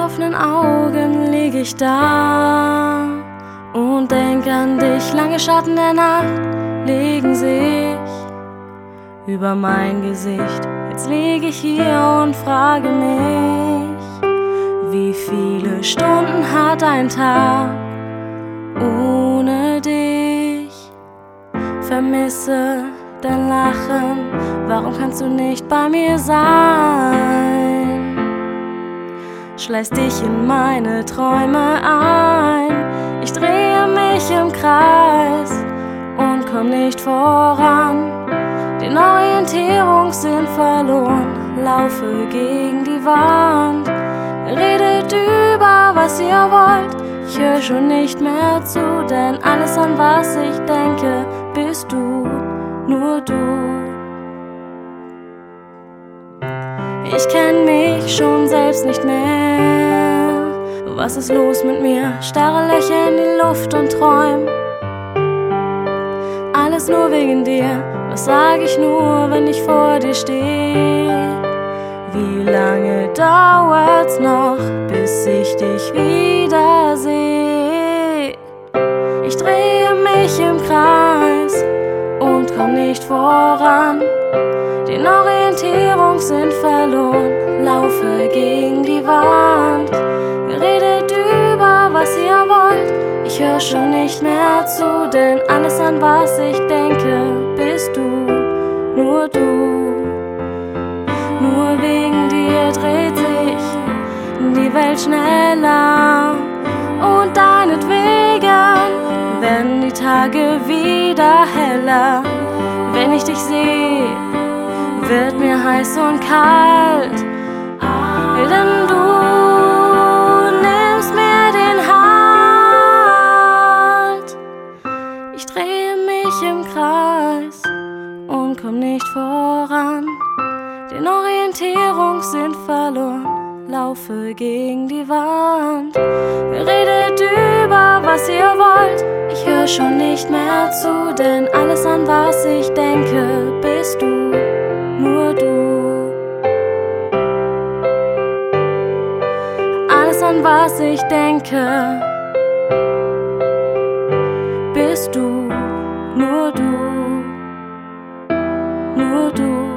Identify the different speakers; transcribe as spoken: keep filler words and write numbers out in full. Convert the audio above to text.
Speaker 1: offenen Augen lieg ich da und denk an dich. Lange Schatten der Nacht legen sich über mein Gesicht. Jetzt lieg ich hier und frage mich, wie viele Stunden hat ein Tag ohne dich? Vermisse dein Lachen, warum kannst du nicht bei mir sein? Schleiß dich in meine Träume ein, ich drehe mich im Kreis und komm nicht voran. Den Orientierungssinn verloren, laufe gegen die Wand. Redet über, was ihr wollt, ich höre schon nicht mehr zu, denn alles, an was ich denke, bist du, nur du. Ich kenn mich schon selbst nicht mehr. Was ist los mit mir? Starre Löcher in die Luft und träum. Alles nur wegen dir. Was sag ich nur, wenn ich vor dir stehe? Wie lange dauert's noch, bis ich dich wiedersehe? Ich drehe mich im Kreis und komm nicht voran. Den Orientierungssinn verloren, laufe gegen die Wand. Redet über, was ihr wollt, ich hör schon nicht mehr zu, denn alles, an was ich denke, bist du, nur du. Nur wegen dir dreht sich die Welt schneller und deinetwegen werden die Tage wieder heller. Wenn ich dich sehe, wird mir heiß und kalt, denn du nimmst mir den Halt. Ich drehe mich im Kreis und komm nicht voran. Den Orientierungssinn verloren, laufe gegen die Wand. Redet über, was ihr wollt, ich hör schon nicht mehr zu, denn alles, an was ich denke, bist du, nur du. Alles, an was ich denke, bist du, nur du, nur du.